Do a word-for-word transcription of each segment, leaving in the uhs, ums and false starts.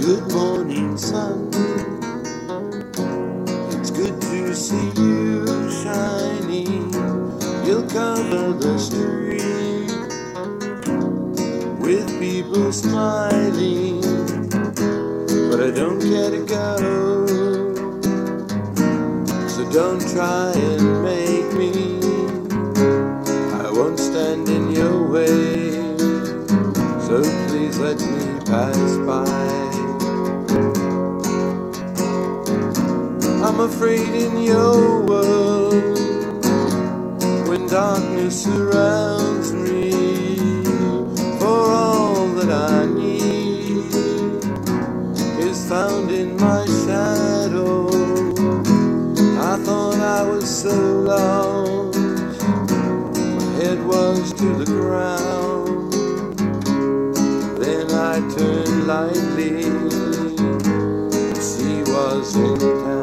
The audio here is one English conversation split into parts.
Good morning, sun. It's good to see you shining. You'll cover the street with people smiling, but I don't care to go, so don't try and make me. I won't stand in your way, so please let me pass by. I'm afraid in your world, when darkness surrounds me, for all that I need is found in my shadow. I thought I was so lost, my head was to the ground. Then I turned lightly, she was in town.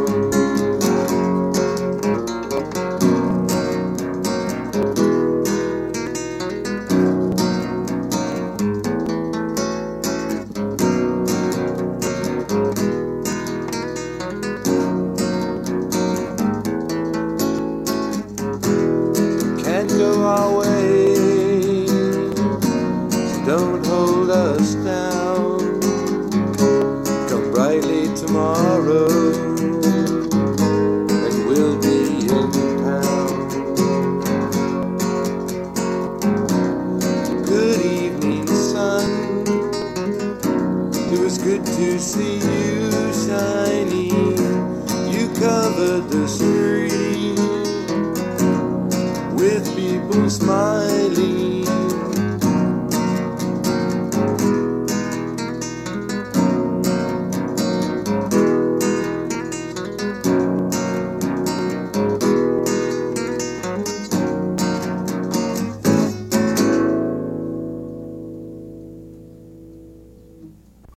Go our way, so don't hold us down. Come brightly tomorrow, and we'll be in town. Good evening, sun. It was good to see you shining. You covered the street with people smiling,